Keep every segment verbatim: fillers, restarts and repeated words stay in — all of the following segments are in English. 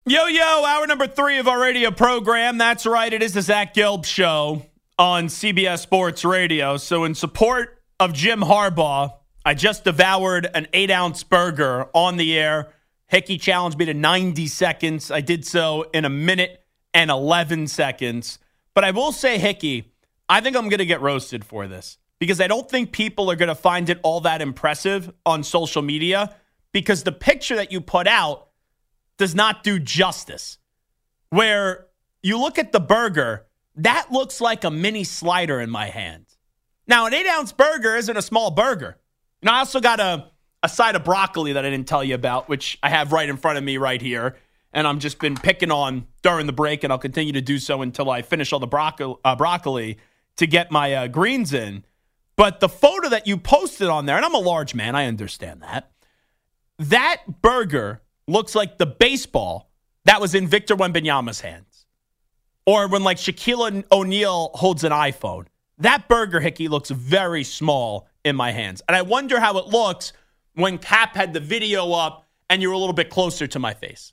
Yo, yo, hour number three of our radio program. That's right, it is the Zach Gelb Show on C B S Sports Radio. So in support of Jim Harbaugh, I just devoured an eight-ounce burger on the air. Hickey challenged me to ninety seconds. I did so in a minute and eleven seconds. But I will say, Hickey, I think I'm going to get roasted for this because I don't think people are going to find it all that impressive on social media because the picture that you put out does not do justice. Where you look at the burger, that looks like a mini slider in my hand. Now, an eight-ounce burger isn't a small burger. And I also got a, a side of broccoli that I didn't tell you about, which I have right in front of me right here. And I've just been picking on during the break, and I'll continue to do so until I finish all the broccoli, uh, broccoli to get my uh, greens in. But the photo that you posted on there, and I'm a large man, I understand that. That burger looks like the baseball that was in Victor Wembanyama's hands. Or when like Shaquille O'Neal holds an iPhone. That burger, Hickey, looks very small in my hands. And I wonder how it looks when Cap had the video up and you were a little bit closer to my face.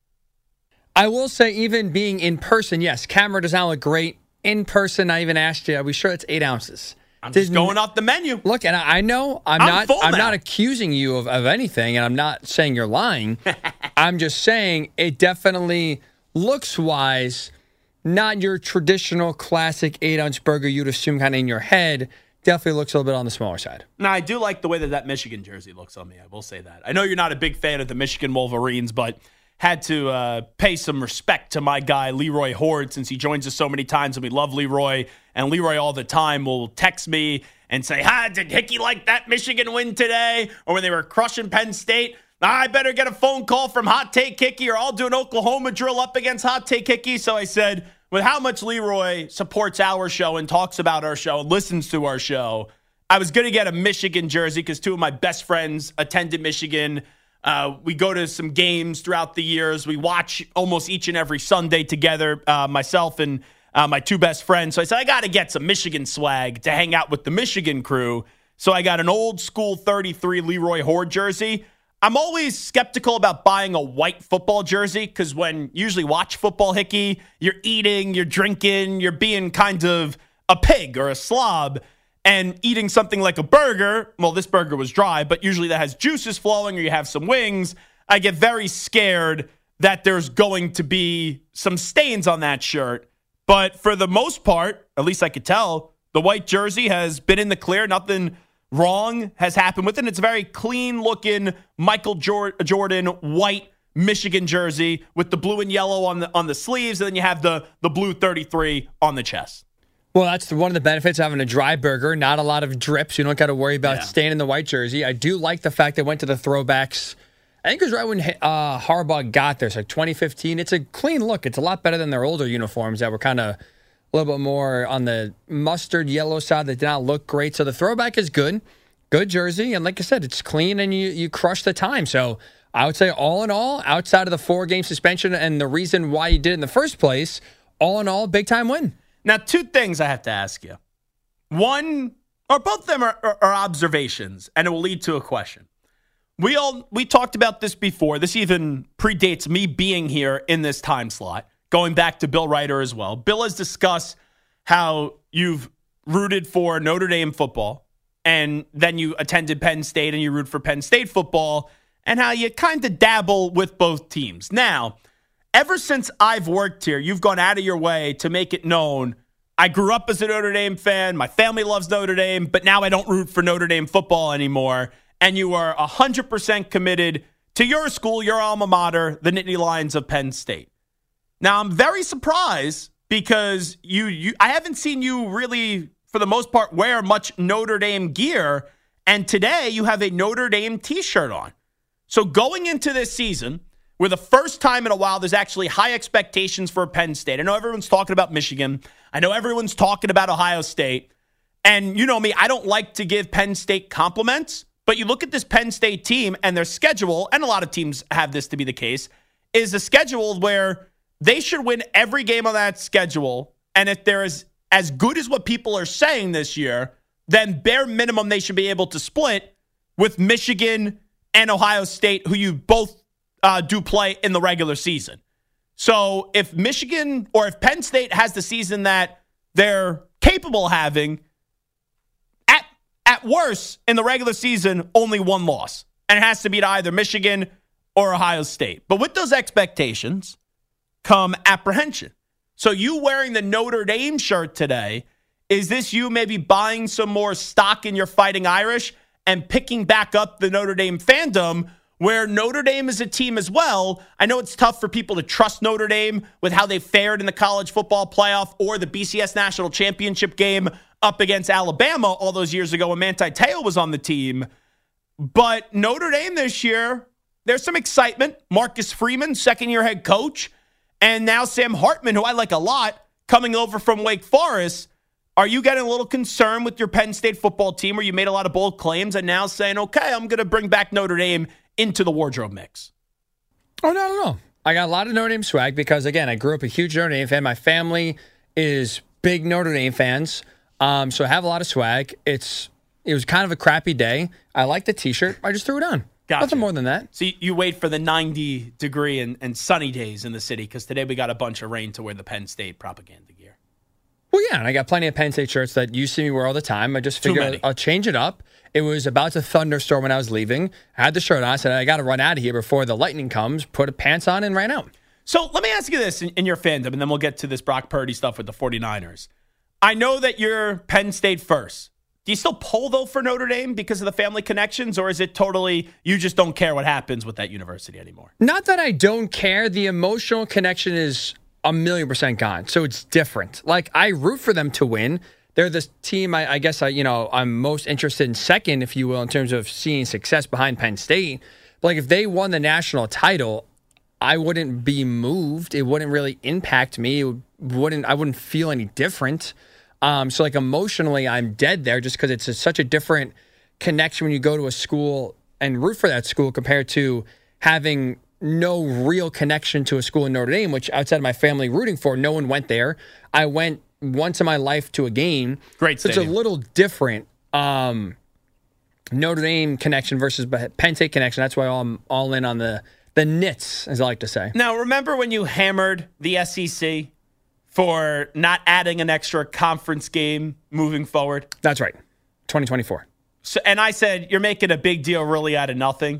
I will say, even being in person, yes, camera does not look great. In person, I even asked you, are we sure it's eight ounces? I'm just Didn't, going off the menu. Look, and I know I'm, I'm not I'm now. not accusing you of, of anything, and I'm not saying you're lying. I'm just saying it definitely looks wise, not your traditional classic eight-ounce burger you'd assume kind of in your head. Definitely looks a little bit on the smaller side. Now, I do like the way that that Michigan jersey looks on me. I will say that. I know you're not a big fan of the Michigan Wolverines, but had to uh, pay some respect to my guy, Leroy Horde, since he joins us so many times, and we love Leroy. And Leroy all the time will text me and say, "Hi, did Hickey like that Michigan win today?" Or when they were crushing Penn State, I better get a phone call from Hot Take Hickey, or I'll do an Oklahoma drill up against Hot Take Hickey. So I said, with how much Leroy supports our show and talks about our show and listens to our show, I was going to get a Michigan jersey because two of my best friends attended Michigan. Uh, we go to some games throughout the years. We watch almost each and every Sunday together, uh, myself and uh, my two best friends. So I said, I got to get some Michigan swag to hang out with the Michigan crew. So I got an old school thirty-three Leroy Horde jersey. I'm always skeptical about buying a white football jersey because when you usually watch football, Hickey, you're eating, you're drinking, you're being kind of a pig or a slob. And eating something like a burger, well, this burger was dry, but usually that has juices flowing or you have some wings, I get very scared that there's going to be some stains on that shirt. But for the most part, at least I could tell, the white jersey has been in the clear. Nothing wrong has happened with it. It's a very clean-looking Michael Jordan white Michigan jersey with the blue and yellow on the on the sleeves, and then you have the, the blue thirty-three on the chest. Well, that's one of the benefits of having a dry burger. Not a lot of drips. You don't got to worry about yeah. staying in the white jersey. I do like the fact they went to the throwbacks. I think it was right when uh, Harbaugh got there. It's like twenty fifteen. It's a clean look. It's a lot better than their older uniforms that were kind of a little bit more on the mustard yellow side that did not look great. So the throwback is good. Good jersey. And like I said, it's clean and you, you crush the time. So I would say all in all, outside of the four-game suspension and the reason why you did it in the first place, all in all, big-time win. Now, two things I have to ask you. One, or both of them are, are, are observations, and it will lead to a question. We all we talked about this before. This even predates me being here in this time slot, going back to Bill Ryder as well. Bill has discussed how you've rooted for Notre Dame football, and then you attended Penn State and you root for Penn State football, and how you kind of dabble with both teams. Now, ever since I've worked here, you've gone out of your way to make it known I grew up as a Notre Dame fan. My family loves Notre Dame, but now I don't root for Notre Dame football anymore. And you are one hundred percent committed to your school, your alma mater, the Nittany Lions of Penn State. Now, I'm very surprised because you, you I haven't seen you really, for the most part, wear much Notre Dame gear. And today you have a Notre Dame t-shirt on. So going into this season, where the first time in a while there's actually high expectations for Penn State. I know everyone's talking about Michigan. I know everyone's talking about Ohio State. And you know me, I don't like to give Penn State compliments. But you look at this Penn State team and their schedule, and a lot of teams have this to be the case, is a schedule where they should win every game on that schedule. And if they're as, as good as what people are saying this year, then bare minimum they should be able to split with Michigan and Ohio State, who you both Uh, do play in the regular season. So if Michigan or if Penn State has the season that they're capable of having, at at worst, in the regular season, only one loss. And it has to be to either Michigan or Ohio State. But with those expectations come apprehension. So you wearing the Notre Dame shirt today, is this you maybe buying some more stock in your Fighting Irish and picking back up the Notre Dame fandom, where Notre Dame is a team as well? I know it's tough for people to trust Notre Dame with how they fared in the college football playoff or the B C S National Championship game up against Alabama all those years ago when Manti Te'o was on the team. But Notre Dame this year, there's some excitement. Marcus Freeman, second-year head coach, and now Sam Hartman, who I like a lot, coming over from Wake Forest. Are you getting a little concerned with your Penn State football team where you made a lot of bold claims and now saying, okay, I'm going to bring back Notre Dame into the wardrobe mix? Oh, no, no, no. I got a lot of Notre Dame swag because, again, I grew up a huge Notre Dame fan. My family is big Notre Dame fans, um, so I have a lot of swag. It's It was kind of a crappy day. I like the T-shirt. I just threw it on. Gotcha. Nothing more than that. So you wait for the ninety degree and, and sunny days in the city because today we got a bunch of rain to wear the Penn State propaganda gear. Well, yeah, and I got plenty of Penn State shirts that you see me wear all the time. I just figured I'll change it up. It was about to thunderstorm when I was leaving. I had the shirt on. I said, I got to run out of here before the lightning comes. Put a pants on and ran out. So let me ask you this in, in your fandom, and then we'll get to this Brock Purdy stuff with the 49ers. I know that you're Penn State first. Do you still pull, though, for Notre Dame because of the family connections, or is it totally you just don't care what happens with that university anymore? Not that I don't care. The emotional connection is a million percent gone, so it's different. Like, I root for them to win. They're the team, I, I guess, I, you know, I'm most interested in second, if you will, in terms of seeing success behind Penn State. But, like, if they won the national title, I wouldn't be moved. It wouldn't really impact me. It wouldn't. I wouldn't feel any different. Um, so, like, emotionally, I'm dead there just because it's a, such a different connection when you go to a school and root for that school compared to having no real connection to a school in Notre Dame, which outside of my family rooting for, no one went there. I went once in my life to a game. Great so stadium. It's a little different. Um, Notre Dame connection versus Penn State connection. That's why I'm all in on the, the nits, as I like to say. Now, remember when you hammered the S E C for not adding an extra conference game moving forward? That's right. twenty twenty-four. So, and I said, you're making a big deal really out of nothing.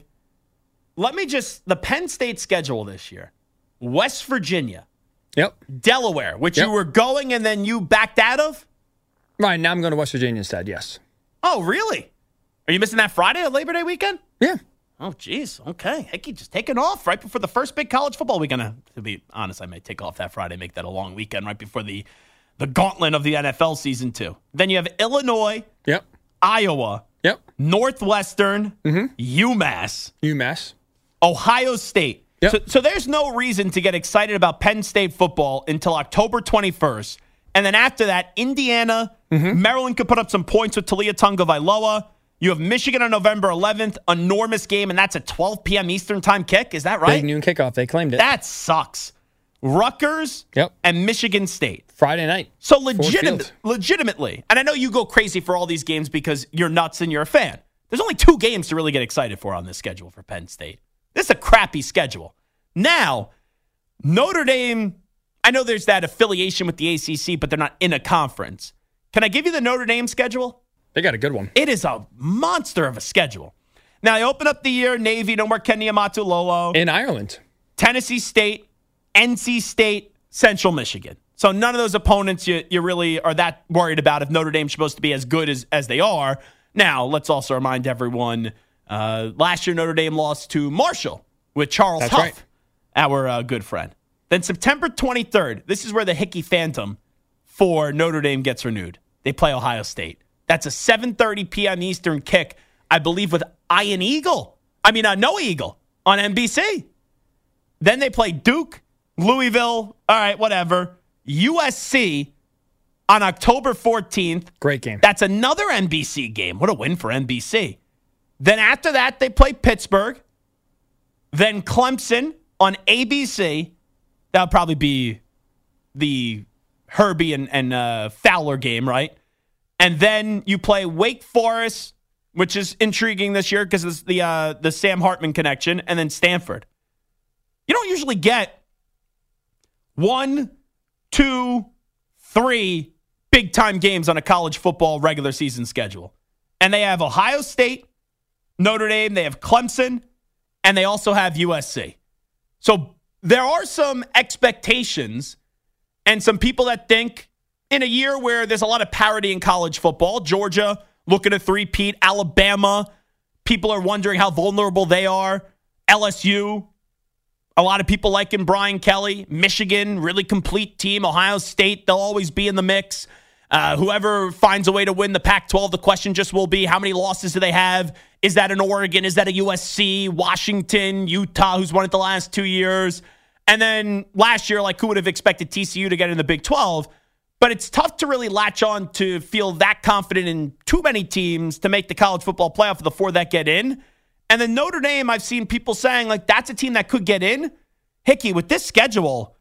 Let me just, the Penn State schedule this year, West Virginia, yep, Delaware, which yep. you were going and then you backed out of? Right, now I'm going to West Virginia instead, yes. Oh, really? Are you missing that Friday at Labor Day weekend? Yeah. Oh, geez. Okay. Heck, you just taking off right before the first big college football weekend. Uh, to be honest, I may take off that Friday, make that a long weekend right before the, the gauntlet of the N F L season two. Then you have Illinois, yep, Iowa, yep, Northwestern, mm-hmm. UMass, UMass, Ohio State. Yep. So, so there's no reason to get excited about Penn State football until October twenty-first. And then after that, Indiana, mm-hmm. Maryland could put up some points with Talia Tagovailoa. You have Michigan on November eleventh, enormous game, and that's a twelve p.m. Eastern time kick. Is that right? Big noon kickoff. They claimed it. That sucks. Rutgers yep. and Michigan State. Friday night. So legit- legitimately, and I know you go crazy for all these games because you're nuts and you're a fan. There's only two games to really get excited for on this schedule for Penn State. This is a crappy schedule. Now, Notre Dame, I know there's that affiliation with the A C C, but they're not in a conference. Can I give you the Notre Dame schedule? They got a good one. It is a monster of a schedule. Now, I open up the year, Navy, no more Kenny Amatulolo. In Ireland. Tennessee State, N C State, Central Michigan. So none of those opponents you, you really are that worried about if Notre Dame's supposed to be as good as, as they are. Now, let's also remind everyone, uh, last year Notre Dame lost to Marshall with Charles That's Huff, right. our uh, good friend. Then September twenty-third, this is where the Hickey Phantom for Notre Dame gets renewed. They play Ohio State. That's a seven thirty p.m. Eastern kick, I believe, with Ian Eagle. I mean, uh, Noah Eagle on N B C. Then they play Duke, Louisville, all right, whatever. U S C on October fourteenth. Great game. That's another N B C game. What a win for N B C. Then after that, they play Pittsburgh. Then Clemson on A B C. That would probably be the Herbie and, and uh, Fowler game, right? And then you play Wake Forest, which is intriguing this year because it's the uh, the Sam Hartman connection, and then Stanford. You don't usually get one, two, three big-time games on a college football regular season schedule. And they have Ohio State, Notre Dame, they have Clemson, and they also have U S C. So there are some expectations and some people that think in a year where there's a lot of parity in college football, Georgia looking to three-peat, Alabama, people are wondering how vulnerable they are, L S U, a lot of people liking Brian Kelly, Michigan, really complete team, Ohio State, they'll always be in the mix. Uh, whoever finds a way to win the Pac twelve, the question just will be, how many losses do they have? Is that an Oregon? Is that a U S C? Washington? Utah, who's won it the last two years? And then last year, like, who would have expected T C U to get in the Big twelve? But it's tough to really latch on to feel that confident in too many teams to make the college football playoff of the four that get in. And then Notre Dame, I've seen people saying, like, that's a team that could get in. Hickey, with this schedule,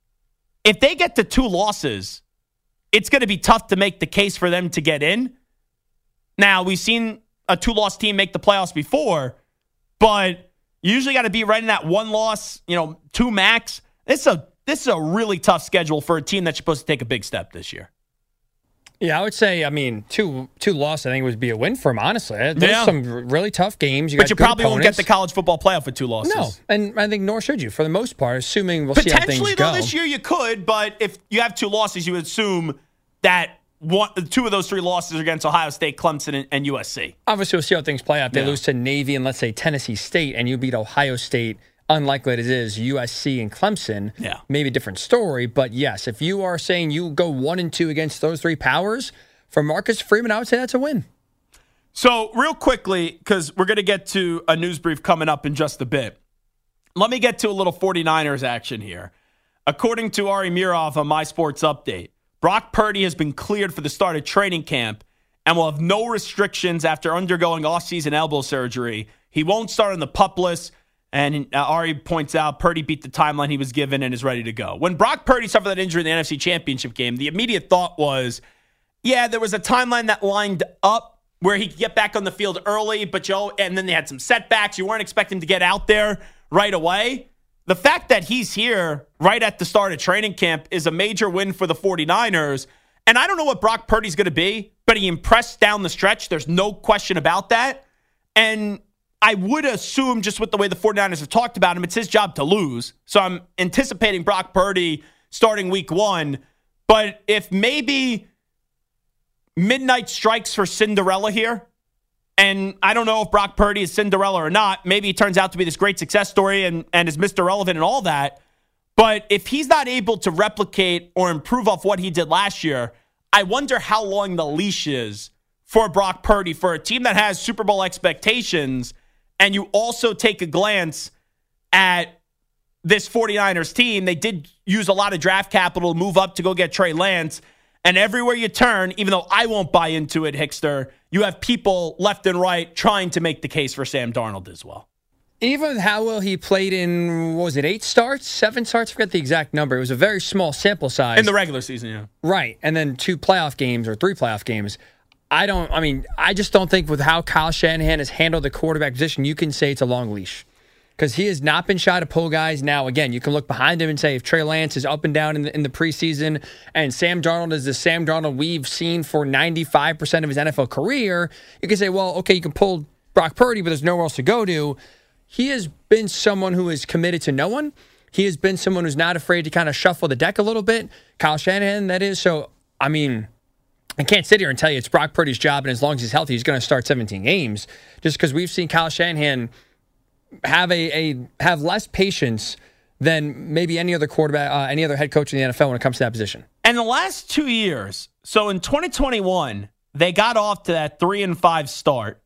if they get to two losses, it's going to be tough to make the case for them to get in. Now, we've seen a two-loss team make the playoffs before, but you usually got to be right in that one loss, you know, two max. This is a this is a really tough schedule for a team that's supposed to take a big step this year. Yeah, I would say, I mean, two two loss, I think, would be a win for him, honestly. There's yeah. some really tough games. You but got you good probably opponents. won't get the college football playoff with two losses. No, and I think nor should you, for the most part, assuming we'll see how things go. Potentially, though, this year you could, but if you have two losses, you would assume that one, two of those three losses are against Ohio State, Clemson, and, and U S C. Obviously, we'll see how things play out. They yeah. lose to Navy and, let's say, Tennessee State, and you beat Ohio State. Unlikely as it is, U S C and Clemson, yeah. maybe a different story. But yes, if you are saying you go one and two against those three powers, for Marcus Freeman, I would say that's a win. So real quickly, because we're going to get to a news brief coming up in just a bit, let me get to a little 49ers action here. According to Ari Mirov on My Sports Update, Brock Purdy has been cleared for the start of training camp and will have no restrictions after undergoing offseason elbow surgery. He won't start on the PUP list. And uh, Ari points out Purdy beat the timeline he was given and is ready to go. When Brock Purdy suffered that injury in the N F C Championship game, the immediate thought was, yeah, there was a timeline that lined up where he could get back on the field early, but Joe, and then they had some setbacks. You weren't expecting him to get out there right away. The fact that he's here right at the start of training camp is a major win for the 49ers. And I don't know what Brock Purdy's going to be, but he impressed down the stretch. There's no question about that. And I would assume, just with the way the 49ers have talked about him, it's his job to lose. So I'm anticipating Brock Purdy starting week one. But if maybe midnight strikes for Cinderella here, and I don't know if Brock Purdy is Cinderella or not, maybe he turns out to be this great success story and, and is Mister Relevant and all that. But if he's not able to replicate or improve off what he did last year, I wonder how long the leash is for Brock Purdy for a team that has Super Bowl expectations. And you also take a glance at this 49ers team. They did use a lot of draft capital to move up to go get Trey Lance. And everywhere you turn, even though I won't buy into it, Hickster, you have people left and right trying to make the case for Sam Darnold as well. Even with how well he played in, what was it, eight starts, seven starts? I forget the exact number. It was a very small sample size. In the regular season, yeah. Right. And then two playoff games or three playoff games. I don't, I mean, I just don't think with how Kyle Shanahan has handled the quarterback position, you can say it's a long leash. Because he has not been shy to pull guys. Now, again, you can look behind him and say if Trey Lance is up and down in the, in the preseason and Sam Darnold is the Sam Darnold we've seen for ninety-five percent of his N F L career, you can say, well, okay, you can pull Brock Purdy, but there's nowhere else to go to. He has been someone who is committed to no one. He has been someone who's not afraid to kind of shuffle the deck a little bit. Kyle Shanahan, that is. So, I mean, I can't sit here and tell you it's Brock Purdy's job, and as long as he's healthy, he's going to start seventeen games. Just because we've seen Kyle Shanahan have a, a have less patience than maybe any other quarterback, uh, any other head coach in the N F L when it comes to that position. And the last two years, so in twenty twenty-one, they got off to that three and five start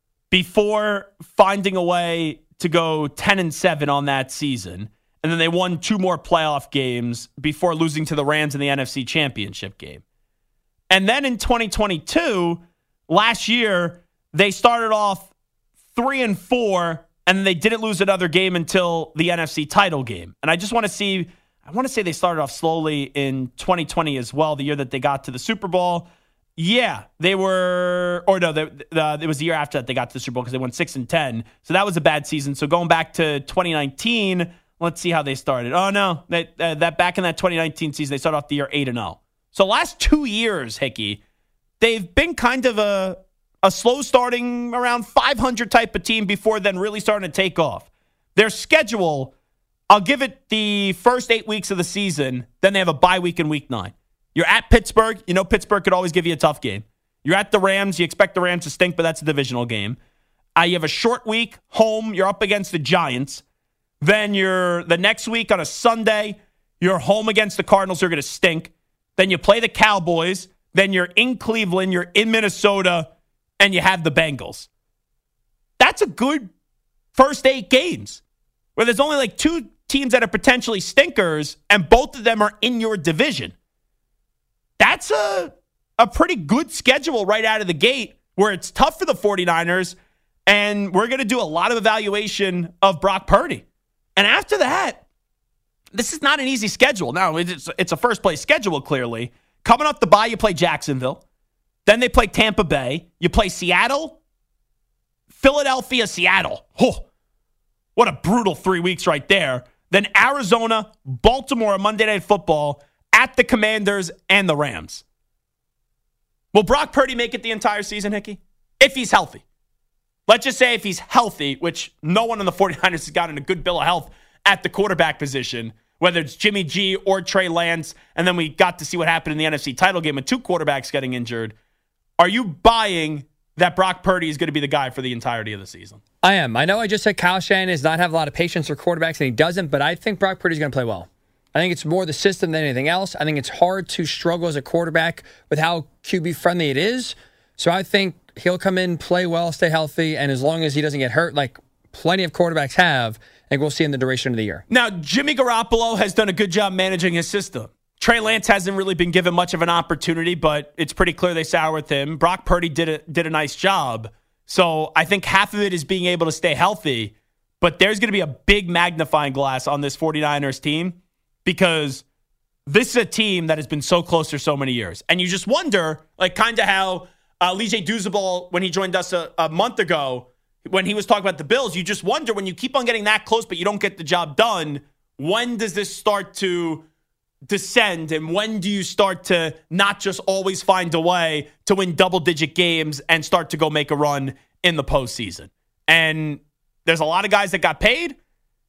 before finding a way to go ten and seven on that season, and then they won two more playoff games before losing to the Rams in the N F C Championship game. And then in twenty twenty-two, last year, they started off three and four, and they didn't lose another game until the N F C title game. And I just want to see, I want to say they started off slowly in twenty twenty as well, the year that they got to the Super Bowl. Yeah, they were, or no, they, uh, it was the year after that they got to the Super Bowl because they won six and ten. So that was a bad season. So going back to twenty nineteen, let's see how they started. Oh, no. That, uh, that back in that twenty nineteen season, they started off the year eight and oh. So last two years, Hickey, they've been kind of a, a slow starting around five hundred type of team before then really starting to take off. Their schedule, I'll give it the first eight weeks of the season. Then they have a bye week in week nine. You're at Pittsburgh. You know Pittsburgh could always give you a tough game. You're at the Rams. You expect the Rams to stink, but that's a divisional game. Uh, you have a short week home. You're up against the Giants. Then you're the next week on a Sunday. You're home against the Cardinals. They're going to stink. Then you play the Cowboys. Then you're in Cleveland. You're in Minnesota. And you have the Bengals. That's a good first eight games where there's only like two teams that are potentially stinkers, and both of them are in your division. That's a, a pretty good schedule right out of the gate where it's tough for the 49ers, and we're going to do a lot of evaluation of Brock Purdy. And after that, this is not an easy schedule. Now, it's, it's a first-place schedule, clearly. Coming off the bye, you play Jacksonville. Then they play Tampa Bay. You play Seattle, Philadelphia, Seattle. Oh, what a brutal three weeks right there. Then Arizona, Baltimore, Monday Night Football, at the Commanders and the Rams. Will Brock Purdy make it the entire season, Hickey? If he's healthy. Let's just say if he's healthy, which no one on the 49ers has gotten a good bill of health at the quarterback position, whether it's Jimmy G or Trey Lance, and then we got to see what happened in the N F C title game with two quarterbacks getting injured. Are you buying that Brock Purdy is going to be the guy for the entirety of the season? I am. I know I just said Kyle Shanahan does not have a lot of patience for quarterbacks, and he doesn't, but I think Brock Purdy's going to play well. I think it's more the system than anything else. I think it's hard to struggle as a quarterback with how Q B-friendly it is. So I think he'll come in, play well, stay healthy, and as long as he doesn't get hurt, like plenty of quarterbacks have, I think we'll see in the duration of the year. Now, Jimmy Garoppolo has done a good job managing his system. Trey Lance hasn't really been given much of an opportunity, but it's pretty clear they sour with him. Brock Purdy did a, did a nice job. So I think half of it is being able to stay healthy, but there's going to be a big magnifying glass on this 49ers team because this is a team that has been so close for so many years. And you just wonder, like kind of how uh, Lijay Douzabal, when he joined us a, a month ago, when he was talking about the Bills, you just wonder when you keep on getting that close but you don't get the job done, when does this start to descend, and when do you start to not just always find a way to win double-digit games and start to go make a run in the postseason? And there's a lot of guys that got paid.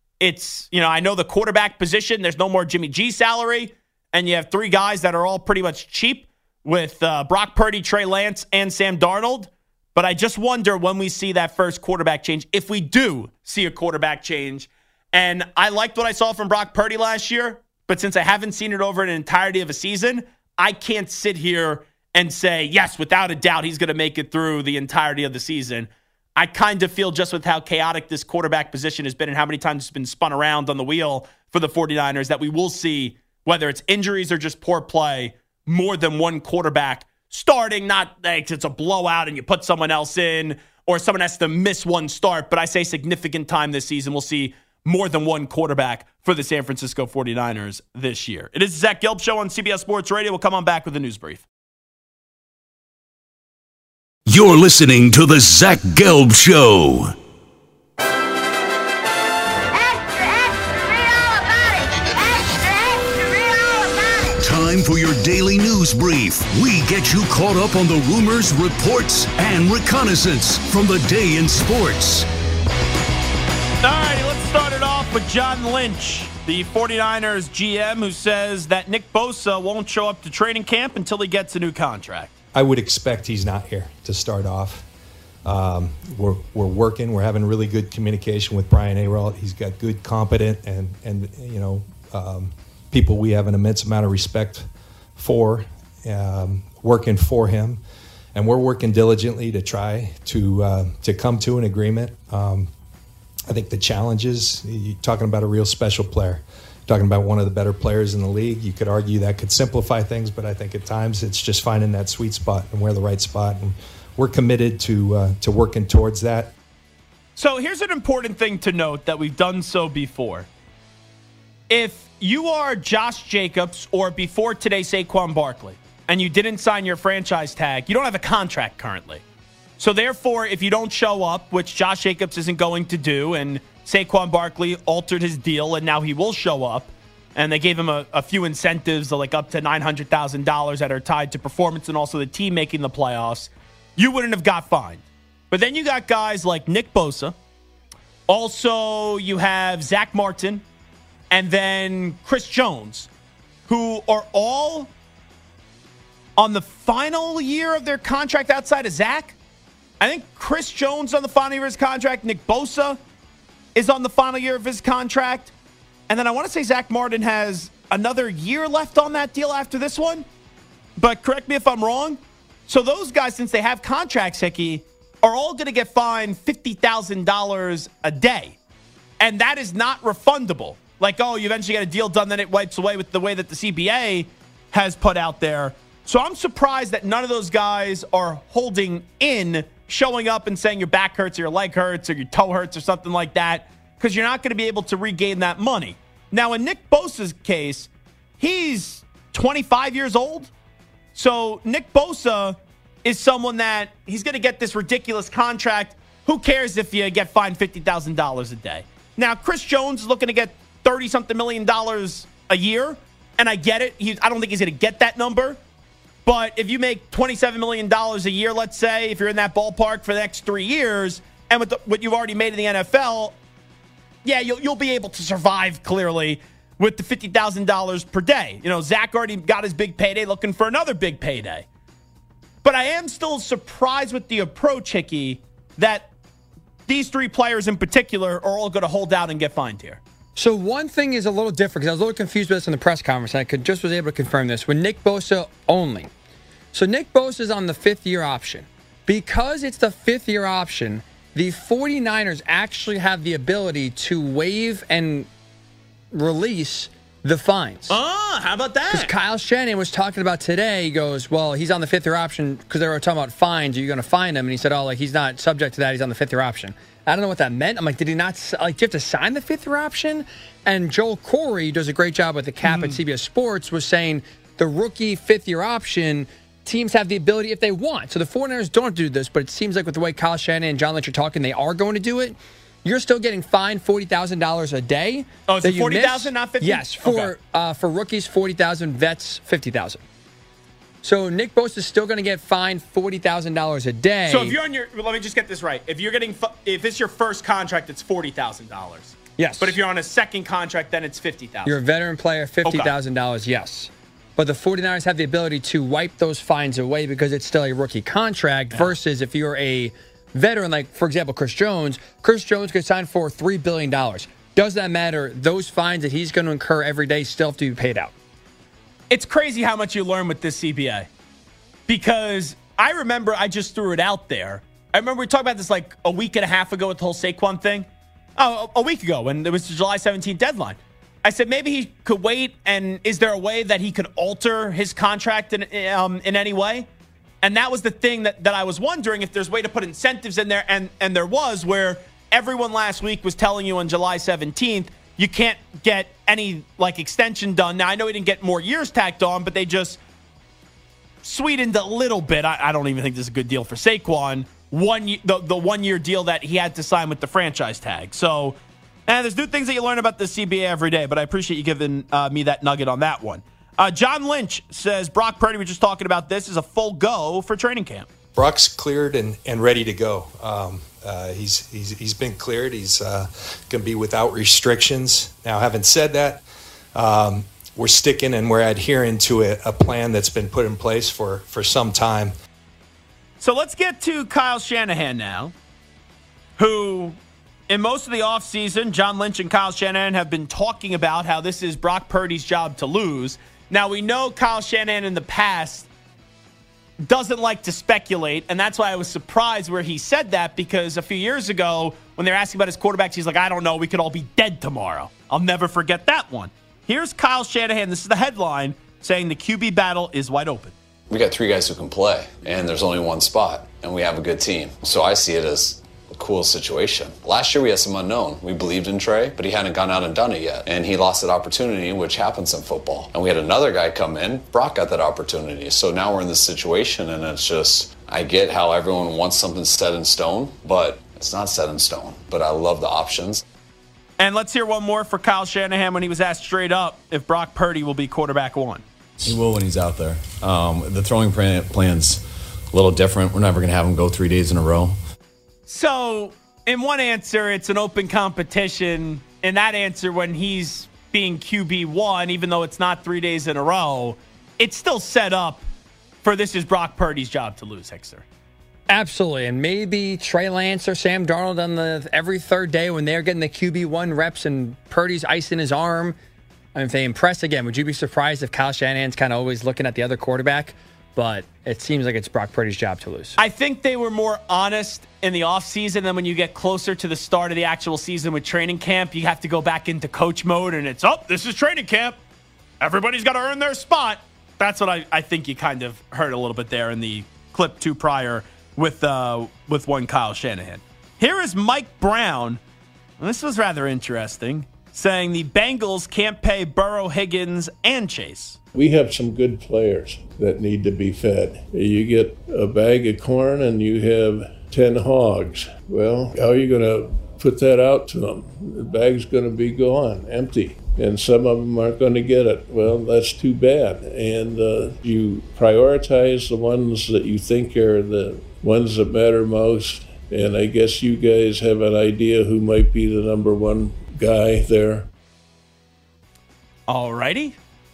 It's, you know, I know the quarterback position, there's no more Jimmy G salary, and you have three guys that are all pretty much cheap with uh, Brock Purdy, Trey Lance, and Sam Darnold. But I just wonder when we see that first quarterback change, if we do see a quarterback change. And I liked what I saw from Brock Purdy last year. But since I haven't seen it over an entirety of a season, I can't sit here and say, yes, without a doubt, he's going to make it through the entirety of the season. I kind of feel just with how chaotic this quarterback position has been and how many times it's been spun around on the wheel for the 49ers that we will see, whether it's injuries or just poor play, more than one quarterback starting, not like it's a blowout and you put someone else in or someone has to miss one start. But I say significant time this season, we'll see more than one quarterback for the San Francisco 49ers this year. It is the Zach Gelb Show on C B S Sports Radio. We'll come on back with a news brief. You're listening to the Zach Gelb Show. Extra, extra, read all about it. Extra, extra, read all about it. Time for your daily news brief. We get you caught up on the rumors, reports, and reconnaissance from the day in sports. All righty, let's start it off with John Lynch, the 49ers G M, who says that Nick Bosa won't show up to training camp until he gets a new contract. I would expect he's not here to start off. Um, we're we're working. We're having really good communication with Brian Ayrault. He's got good, competent, and and you know um, people we have an immense amount of respect for, um, working for him, and we're working diligently to try to uh, to come to an agreement. Um, I think the challenge is you're talking about a real special player, talking about one of the better players in the league. You could argue that could simplify things, but I think at times it's just finding that sweet spot and where the right spot. And we're committed to uh, to working towards that. So here's an important thing to note that we've done so before. If you are Josh Jacobs or before today Saquon Barkley and you didn't sign your franchise tag, you don't have a contract currently. So therefore, if you don't show up, which Josh Jacobs isn't going to do, and Saquon Barkley altered his deal, and now he will show up. And they gave him a, a few incentives, like up to nine hundred thousand dollars that are tied to performance and also the team making the playoffs. You wouldn't have got fined. But then you got guys like Nick Bosa. Also, you have Zach Martin and then Chris Jones, who are all on the final year of their contract outside of Zach. I think Chris Jones on the final year of his contract. Nick Bosa is on the final year of his contract. And then I want to say Zach Martin has another year left on that deal after this one. But correct me if I'm wrong. So those guys, since they have contracts, Hickey, are all going to get fined fifty thousand dollars a day. And that is not refundable. Like, oh, you eventually get a deal done, then it wipes away with the way that the C B A has put out there. So I'm surprised that none of those guys are holding in, showing up and saying your back hurts or your leg hurts or your toe hurts or something like that, because you're not going to be able to regain that money. Now, in Nick Bosa's case, he's twenty-five years old. So Nick Bosa is someone that he's going to get this ridiculous contract. Who cares if you get fined fifty thousand dollars a day? Now, Chris Jones is looking to get thirty-something million dollars a year, and I get it. He, I don't think he's going to get that number. But if you make twenty-seven million dollars a year, let's say, if you're in that ballpark for the next three years, and with the, what you've already made in the N F L, yeah, you'll, you'll be able to survive, clearly, with the fifty thousand dollars per day. You know, Zach already got his big payday, looking for another big payday. But I am still surprised with the approach, Hickey, that these three players in particular are all going to hold out and get fined here. So one thing is a little different, because I was a little confused with this in the press conference, and I could just was able to confirm this, with Nick Bosa only. So Nick Bosa is on the fifth-year option. Because it's the fifth-year option, the 49ers actually have the ability to waive and release the fines. Oh, how about that? Because Kyle Shanahan was talking about today, he goes, well, he's on the fifth-year option because they were talking about fines. Are you going to fine him? And he said, oh, like, he's not subject to that. He's on the fifth-year option. I don't know what that meant. I'm like, did he not, like, do you have to sign the fifth-year option? And Joel Corey, who does a great job with the cap mm. at C B S Sports, was saying the rookie fifth-year option, teams have the ability if they want. So the 49ers don't do this, but it seems like with the way Kyle Shanahan and John Lynch are talking, they are going to do it. You're still getting fined forty thousand dollars a day. Oh, it's forty thousand dollars, not fifty thousand dollars? Yes, for okay. uh, for rookies, forty thousand dollars, vets, fifty thousand dollars. So Nick Bosa is still going to get fined forty thousand dollars a day. So if you're on your, well, let me just get this right. If you're getting, if it's your first contract, it's forty thousand dollars. Yes. But if you're on a second contract, then it's fifty thousand dollars. You're a veteran player, fifty thousand dollars, okay. Yes. But the 49ers have the ability to wipe those fines away because it's still a rookie contract yeah. versus if you're a veteran, like, for example, Chris Jones. Chris Jones could sign for three billion dollars. Does that matter? Those fines that he's going to incur every day still have to be paid out. It's crazy how much you learn with this C B A. Because I remember I just threw it out there. I remember we talked about this like a week and a half ago with the whole Saquon thing. Oh, a week ago when it was the July seventeenth deadline. I said maybe he could wait, and is there a way that he could alter his contract in, um, in any way? And that was the thing that, that I was wondering if there's a way to put incentives in there, and, and there was, where everyone last week was telling you on July seventeenth, you can't get any like extension done. Now, I know he didn't get more years tacked on, but they just sweetened a little bit. I, I don't even think this is a good deal for Saquon. One the, the one-year deal that he had to sign with the franchise tag. So, and there's new things that you learn about the C B A every day, but I appreciate you giving uh, me that nugget on that one. Uh, John Lynch says, Brock Purdy, we were just talking about this, is a full go for training camp. Brock's cleared and, and ready to go. Um, uh, he's, he's he's been cleared. He's uh, going to be without restrictions. Now, having said that, um, we're sticking and we're adhering to a, a plan that's been put in place for, for some time. So let's get to Kyle Shanahan now, who in most of the offseason, John Lynch and Kyle Shanahan have been talking about how this is Brock Purdy's job to lose. Now, we know Kyle Shanahan in the past doesn't like to speculate, and that's why I was surprised where he said that, because a few years ago, when they were asking about his quarterbacks, he's like, I don't know, we could all be dead tomorrow. I'll never forget that one. Here's Kyle Shanahan, this is the headline, saying the Q B battle is wide open. We got three guys who can play, and there's only one spot, and we have a good team. So I see it as a cool situation. Last year we had some unknown. We believed in Trey, but he hadn't gone out and done it yet. And he lost that opportunity, which happens in football. And we had another guy come in. Brock got that opportunity. So now we're in this situation, and it's just, I get how everyone wants something set in stone, but it's not set in stone. But I love the options. And let's hear one more for Kyle Shanahan when he was asked straight up if Brock Purdy will be quarterback one. He will when he's out there. Um, the throwing plan, plan's a little different. We're never going to have him go three days in a row. So, in one answer, it's an open competition. In that answer, when he's being Q B one, even though it's not three days in a row, it's still set up for this is Brock Purdy's job to lose, Hickster. Absolutely. And maybe Trey Lance or Sam Darnold on the every third day when they're getting the Q B one reps and Purdy's icing his arm. I mean, if they impress again, would you be surprised if Kyle Shanahan's kind of always looking at the other quarterback? But it seems like it's Brock Purdy's job to lose. I think they were more honest in the offseason. Then when you get closer to the start of the actual season with training camp, you have to go back into coach mode, and it's, oh, this is training camp. Everybody's got to earn their spot. That's what I, I think you kind of heard a little bit there in the clip two prior with, uh, with one Kyle Shanahan. Here is Mike Brown. And this was rather interesting, saying the Bengals can't pay Burrow, Higgins, and Chase. We have some good players that need to be fed. You get a bag of corn and you have ten hogs. Well, how are you going to put that out to them? The bag's going to be gone, empty, and some of them aren't going to get it. Well, that's too bad. And uh, you prioritize the ones that you think are the ones that matter most. And I guess you guys have an idea who might be the number one guy there. All righty.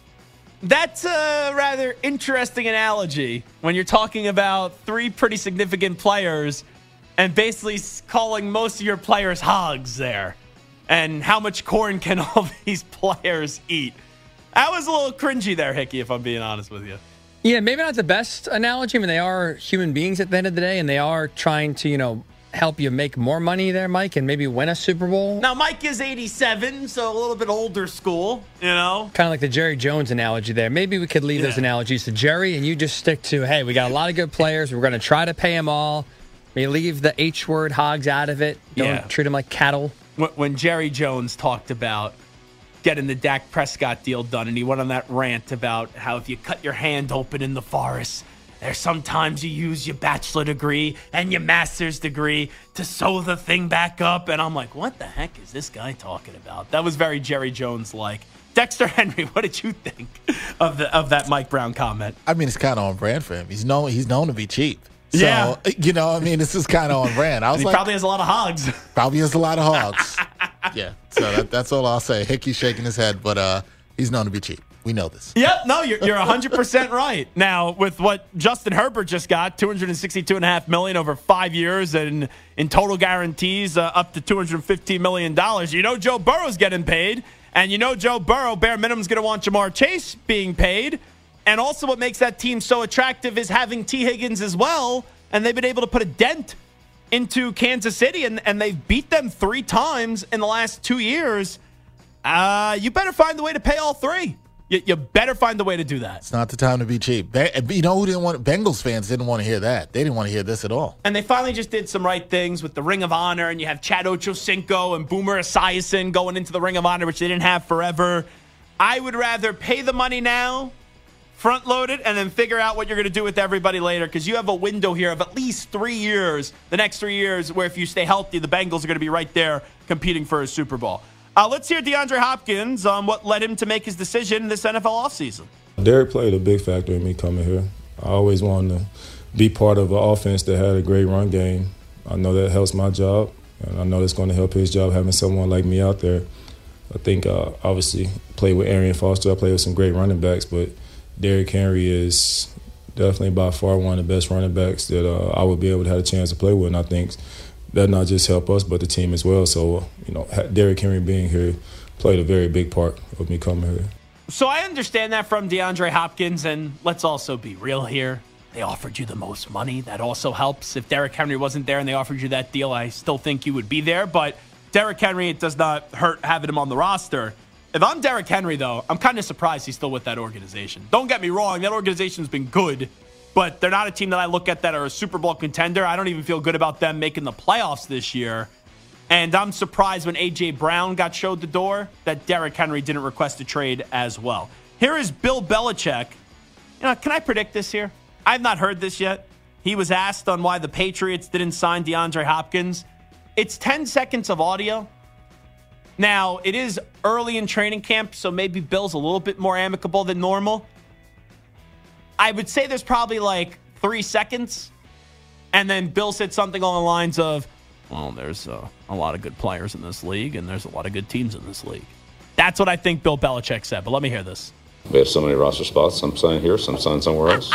That's a rather interesting analogy when you're talking about three pretty significant players and basically calling most of your players hogs there. And how much corn can all these players eat? That was a little cringy there, Hickey, if I'm being honest with you. Yeah, maybe not the best analogy. I mean, they are human beings at the end of the day, and they are trying to, you know, help you make more money there, Mike, and maybe win a Super Bowl. Now, Mike is eighty-seven, so a little bit older school, you know. Kind of like the Jerry Jones analogy there. Maybe we could leave yeah. those analogies to Jerry, and you just stick to, hey, we got a lot of good players. We're going to try to pay them all. We leave the H-word hogs out of it. Don't yeah. treat them like cattle. When Jerry Jones talked about getting the Dak Prescott deal done, and he went on that rant about how if you cut your hand open in the forest, there's sometimes you use your bachelor degree and your master's degree to sew the thing back up. And I'm like, what the heck is this guy talking about? That was very Jerry Jones-like. Dexter Henry, what did you think of the of that Mike Brown comment? I mean, it's kind of on brand for him. He's known he's known to be cheap. So, yeah. you know, I mean, this is kind of on brand. I was he like, probably has a lot of hogs. Probably has a lot of hogs. Yeah. So that, that's all I'll say. Hickey's shaking his head, but uh, he's known to be cheap. We know this. Yep. No, you're, you're one hundred percent right. Now, with what Justin Herbert just got, two hundred sixty-two point five million dollars over five years and in total guarantees uh, up to two hundred fifteen million dollars. You know Joe Burrow's getting paid, and you know Joe Burrow, bare minimum's going to want Jamar Chase being paid. And also what makes that team so attractive is having T. Higgins as well, and they've been able to put a dent into Kansas City, and, and they've beat them three times in the last two years. Uh, you better find the way to pay all three. You, you better find the way to do that. It's not the time to be cheap. Be- you know who didn't want? Bengals fans didn't want to hear that. They didn't want to hear this at all. And they finally just did some right things with the Ring of Honor, and you have Chad Ochocinco and Boomer Esiason going into the Ring of Honor, which they didn't have forever. I would rather pay the money now, front load it, and then figure out what you're going to do with everybody later, because you have a window here of at least three years, the next three years, where if you stay healthy, the Bengals are going to be right there competing for a Super Bowl. Uh, let's hear DeAndre Hopkins on what led him to make his decision this N F L offseason. Derek played a big factor in me coming here. I always wanted to be part of an offense that had a great run game. I know that helps my job, and I know that's going to help his job having someone like me out there. I think, uh, obviously, played with Arian Foster. I played with some great running backs, but Derrick Henry is definitely by far one of the best running backs that uh, I would be able to have a chance to play with. And I think that not just help us, but the team as well. So, you know, Derrick Henry being here played a very big part of me coming here. So I understand that from DeAndre Hopkins, and let's also be real here. They offered you the most money. That also helps. If Derrick Henry wasn't there and they offered you that deal, I still think you would be there. But Derrick Henry, it does not hurt having him on the roster. If I'm Derrick Henry, though, I'm kind of surprised he's still with that organization. Don't get me wrong. That organization's been good, but they're not a team that I look at that are a Super Bowl contender. I don't even feel good about them making the playoffs this year. And I'm surprised when A J. Brown got showed the door that Derrick Henry didn't request a trade as well. Here is Bill Belichick. You know, can I predict this here? I've not heard this yet. He was asked on why the Patriots didn't sign DeAndre Hopkins. It's ten seconds of audio. Now, it is early in training camp, so maybe Bill's a little bit more amicable than normal. I would say there's probably like three seconds, and then Bill said something along the lines of, well, there's uh, a lot of good players in this league, and there's a lot of good teams in this league. That's what I think Bill Belichick said, but let me hear this. We have so many roster spots, some sign here, some sign somewhere else.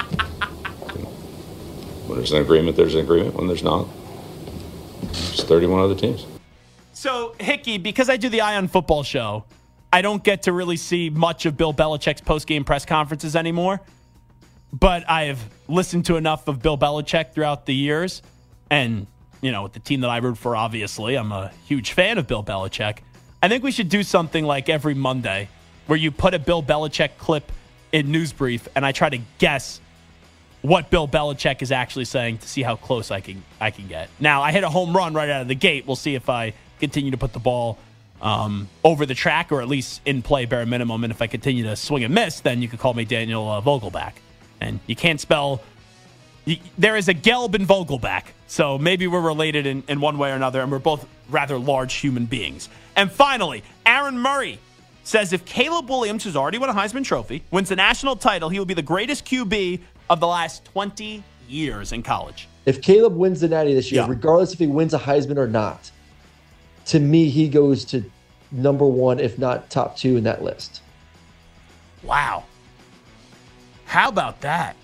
When there's an agreement, there's an agreement. When there's not, there's thirty-one other teams. So, Hickey, because I do the Eye on Football show, I don't get to really see much of Bill Belichick's post-game press conferences anymore. But I've listened to enough of Bill Belichick throughout the years. And, you know, with the team that I root for, obviously, I'm a huge fan of Bill Belichick. I think we should do something like every Monday where you put a Bill Belichick clip in News Brief, and I try to guess what Bill Belichick is actually saying to see how close I can I can get. Now, I hit a home run right out of the gate. We'll see if I continue to put the ball um, over the track or at least in play bare minimum. And if I continue to swing and miss, then you could call me Daniel uh, Vogelback. And you can't spell. You, there is a Gelb in Vogelback. So maybe we're related in, in one way or another. And we're both rather large human beings. And finally, Aaron Murray says if Caleb Williams, who's already won a Heisman Trophy, wins the national title, he will be the greatest Q B of the last twenty years in college. If Caleb wins the Natty this year, Yeah. regardless if he wins a Heisman or not, to me, he goes to number one, if not top two in that list. Wow. How about that?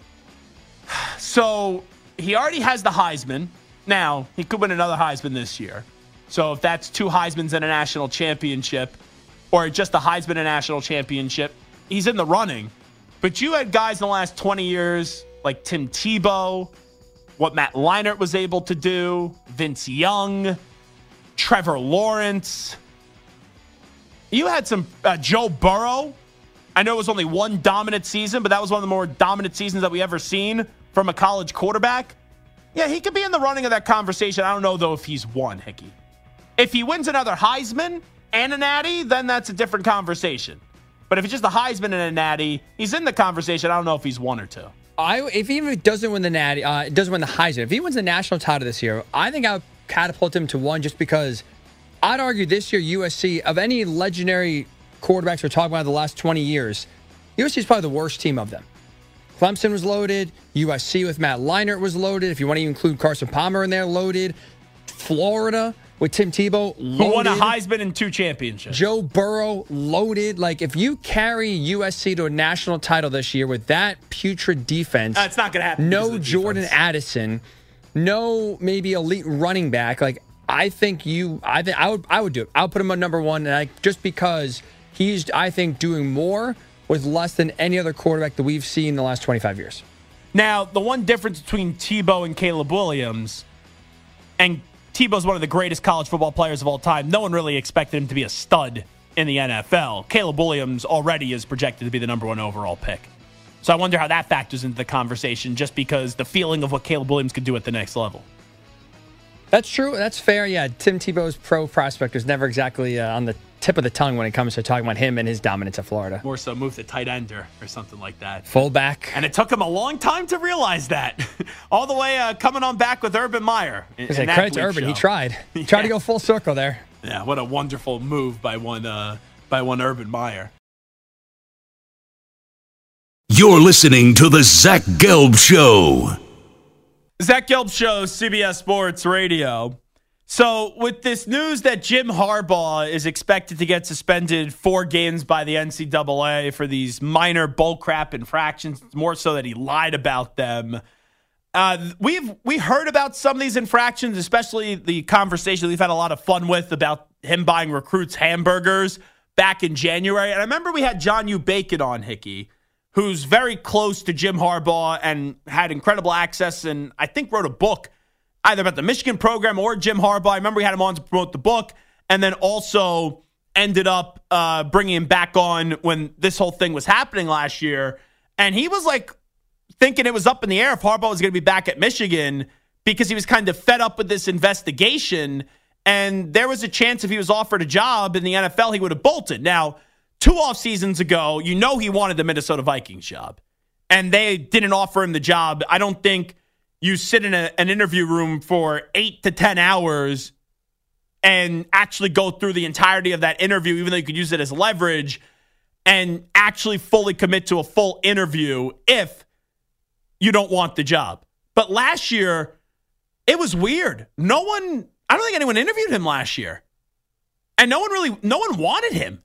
So he already has the Heisman. Now, he could win another Heisman this year. So if that's two Heismans and a national championship, or just a Heisman and a national championship, he's in the running. But you had guys in the last twenty years like Tim Tebow, what Matt Leinart was able to do, Vince Young, Trevor Lawrence. You had some uh, Joe Burrow. I know it was only one dominant season, but that was one of the more dominant seasons that we ever seen from a college quarterback. Yeah, he could be in the running of that conversation. I don't know, though, if he's won, Hickey. If he wins another Heisman and a Natty, then that's a different conversation. But if it's just a Heisman and a Natty, he's in the conversation. I don't know if he's one or two. I if even if he doesn't win the Natty, uh, doesn't win the Heisman, if he wins the national title this year, I think I would catapult him to one just because I'd argue this year U S C, of any legendary quarterbacks we're talking about the last twenty years, U S C is probably the worst team of them. Clemson was loaded. U S C with Matt Leinart was loaded. If you want to include Carson Palmer in there, loaded. Florida with Tim Tebow, loaded. Who won a Heisman and two championships. Joe Burrow, loaded. Like, if you carry U S C to a national title this year with that putrid defense. Uh, it's not going to happen. No Jordan Addison. No maybe elite running back. Like, I think you, I think I would, I would do it. I'll put him on number one, and I, just because he's, I think, doing more with less than any other quarterback that we've seen in the last twenty-five years. Now, the one difference between Tebow and Caleb Williams, and Tebow's one of the greatest college football players of all time. No one really expected him to be a stud in the N F L. Caleb Williams already is projected to be the number one overall pick. So I wonder how that factors into the conversation, just because the feeling of what Caleb Williams could do at the next level. That's true. That's fair. Yeah, Tim Tebow's pro prospect is never exactly uh, on the tip of the tongue when it comes to talking about him and his dominance at Florida. More so move to tight ender or something like that. Fullback. And it took him a long time to realize that. All the way uh, coming on back with Urban Meyer. In, in credit to Urban. Show. He tried. He tried yeah. to go full circle there. Yeah, what a wonderful move by one uh, by one Urban Meyer. You're listening to the Zach Gelb Show. Zach Gelb Show, C B S Sports Radio. So with this news that Jim Harbaugh is expected to get suspended four games by the N C double A for these minor bullcrap infractions, more so that he lied about them. Uh, we've we heard about some of these infractions, especially the conversation we've had a lot of fun with about him buying recruits hamburgers back in January. And I remember we had John U. Bacon on, Hickey, who's very close to Jim Harbaugh and had incredible access and I think wrote a book either about the Michigan program or Jim Harbaugh. I remember we had him on to promote the book and then also ended up uh, bringing him back on when this whole thing was happening last year. And he was like thinking it was up in the air if Harbaugh was going to be back at Michigan because he was kind of fed up with this investigation. And there was a chance if he was offered a job in the N F L, he would have bolted. Now, two off seasons ago, you know he wanted the Minnesota Vikings job, and they didn't offer him the job. I don't think you sit in a, an interview room for eight to ten hours and actually go through the entirety of that interview, even though you could use it as leverage, and actually fully commit to a full interview if you don't want the job. But last year, it was weird. No one, I don't think anyone interviewed him last year. And no one really, no one wanted him.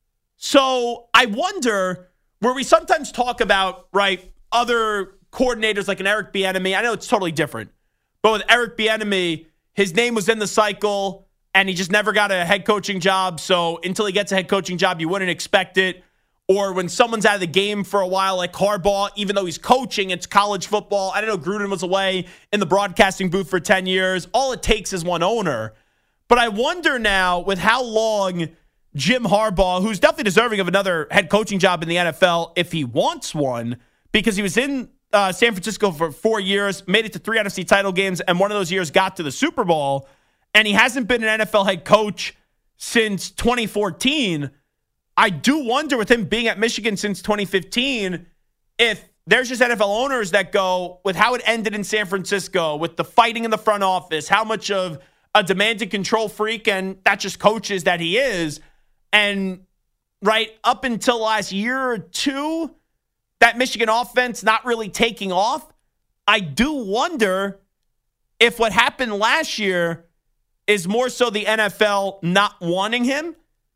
So I wonder, where we sometimes talk about, right, other coordinators like an Eric Bieniemy. I know it's totally different. But with Eric Bieniemy, his name was in the cycle, and he just never got a head coaching job. So until he gets a head coaching job, you wouldn't expect it. Or when someone's out of the game for a while, like Harbaugh, even though he's coaching, it's college football. I don't know, Gruden was away in the broadcasting booth for ten years. All it takes is one owner. But I wonder now, with how long Jim Harbaugh, who's definitely deserving of another head coaching job in the N F L if he wants one, because he was in uh, San Francisco for four years, made it to three N F C title games, and one of those years got to the Super Bowl, and he hasn't been an N F L head coach since twenty fourteen. I do wonder, with him being at Michigan since twenty fifteen, if there's just N F L owners that go, with how it ended in San Francisco, with the fighting in the front office, how much of a demand and control freak, and that just coaches that he is. And right up until last year or two, that Michigan offense not really taking off. I do wonder if what happened last year is more so the N F L not wanting him.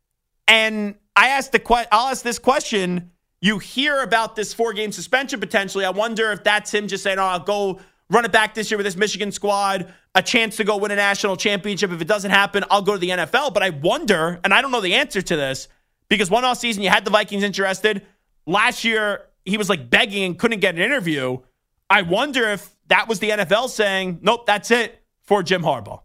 And I asked the que- I'll ask this question. You hear about this four-game suspension potentially. I wonder if that's him just saying, oh, I'll go run it back this year with this Michigan squad, a chance to go win a national championship. If it doesn't happen, I'll go to the N F L. But I wonder, and I don't know the answer to this, because one offseason you had the Vikings interested. Last year, he was like begging and couldn't get an interview. I wonder if that was the N F L saying, nope, that's it for Jim Harbaugh.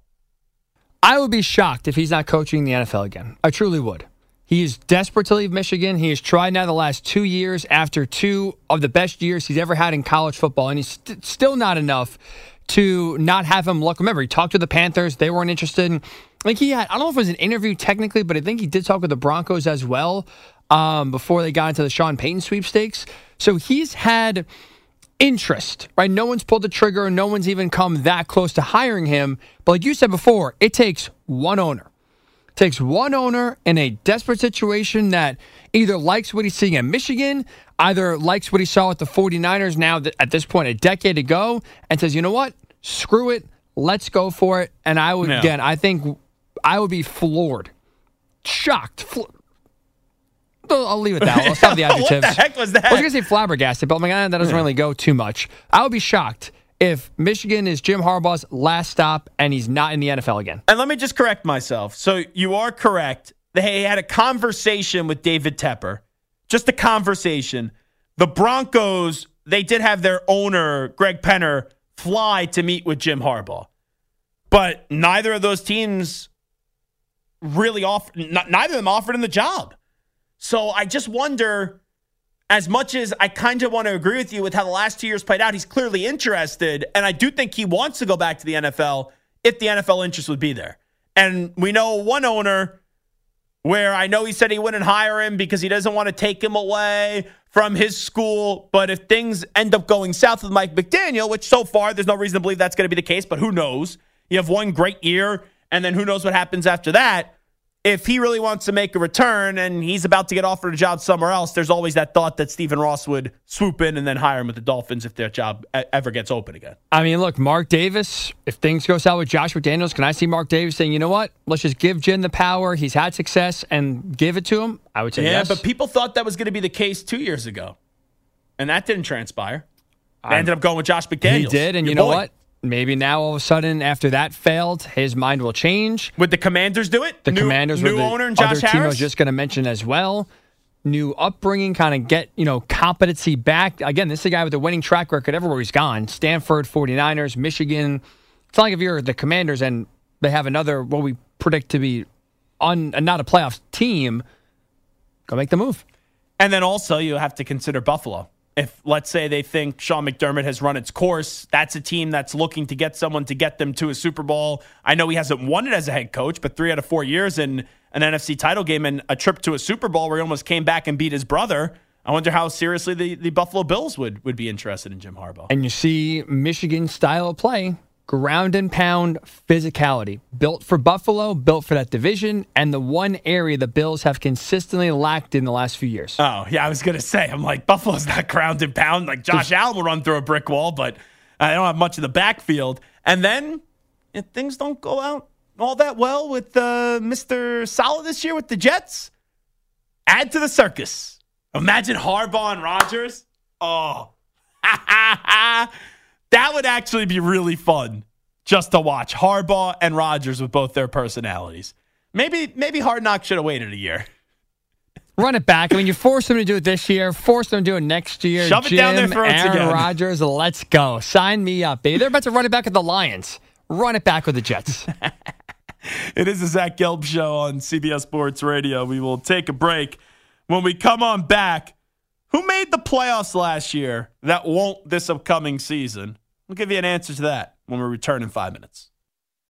I would be shocked if he's not coaching the N F L again. I truly would. He is desperate to leave Michigan. He has tried now the last two years after two of the best years he's ever had in college football, and he's st- still not enough to not have him look. Remember, he talked to the Panthers. They weren't interested. I think he had, I don't know if it was an interview technically, but I think he did talk with the Broncos as well um, before they got into the Sean Payton sweepstakes. So he's had interest, right? No one's pulled the trigger. No one's even come that close to hiring him. But like you said before, it takes one owner. It takes one owner in a desperate situation that either likes what he's seeing at Michigan, either likes what he saw with the 49ers now that at this point a decade ago, and says, you know what? Screw it. Let's go for it. And I would, yeah. again, I think I would be floored, shocked. Flo- I'll leave it that. I'll stop the adjectives. What the heck was that? I was going to say flabbergasted, but I'm like, eh, that doesn't really go too much. I would be shocked if Michigan is Jim Harbaugh's last stop and he's not in the N F L again. And let me just correct myself. So you are correct. They had a conversation with David Tepper. Just a conversation. The Broncos, they did have their owner, Greg Penner, fly to meet with Jim Harbaugh. But neither of those teams really offered, neither of them offered him the job. So I just wonder, as much as I kind of want to agree with you with how the last two years played out, he's clearly interested, and I do think he wants to go back to the N F L if the N F L interest would be there. And we know one owner where I know he said he wouldn't hire him because he doesn't want to take him away from his school, but if things end up going south with Mike McDaniel, which so far there's no reason to believe that's going to be the case, but who knows? You have one great year, and then who knows what happens after that. If he really wants to make a return and he's about to get offered a job somewhere else, there's always that thought that Stephen Ross would swoop in and then hire him with the Dolphins if their job ever gets open again. I mean, look, Mark Davis, if things go south with Josh McDaniels, can I see Mark Davis saying, you know what, let's just give Jim the power. He's had success and give it to him? I would say yeah, yes. Yeah, but people thought that was going to be the case two years ago, and that didn't transpire. They ended up going with Josh McDaniels. He did, and you know boy. what? Maybe now all of a sudden, after that failed, his mind will change. Would the Commanders do it? The new, Commanders new were the owner and Josh other Harris? team I was just going to mention as well. New upbringing, kind of get, you know, competency back. Again, this is a guy with a winning track record everywhere he's gone. Stanford, 49ers, Michigan. It's not like if you're the Commanders and they have another, what we predict to be un, not a playoff team, go make the move. And then also you have to consider Buffalo. If, let's say, they think Sean McDermott has run its course, that's a team that's looking to get someone to get them to a Super Bowl. I know he hasn't won it as a head coach, but three out of four years in an N F C title game and a trip to a Super Bowl where he almost came back and beat his brother. I wonder how seriously the, the Buffalo Bills would, would be interested in Jim Harbaugh. And you see Michigan's style of play. ground and pound physicality. Built for Buffalo, built for that division, and the one area the Bills have consistently lacked in the last few years. Oh, yeah, I was going to say, I'm like, Buffalo's not ground and pound. Like, Josh Allen will run through a brick wall, but I don't have much of the backfield. And then if things don't go out all that well with uh, Mister Solid this year with the Jets, add to the circus. Imagine Harbaugh and Rodgers. Oh, that would actually be really fun just to watch. Harbaugh and Rodgers with both their personalities. Maybe maybe Hard Knocks should have waited a year. Run it back. I mean, you force them to do it this year. Force them to do it next year. Shove Jim, it down their throats Aaron again. Rodgers, let's go. Sign me up, baby. They're about to run it back with the Lions. Run it back with the Jets. It is the Zach Gelb Show on C B S Sports Radio. We will take a break. When we come on back, who made the playoffs last year that won't this upcoming season? We'll give you an answer to that when we return in five minutes.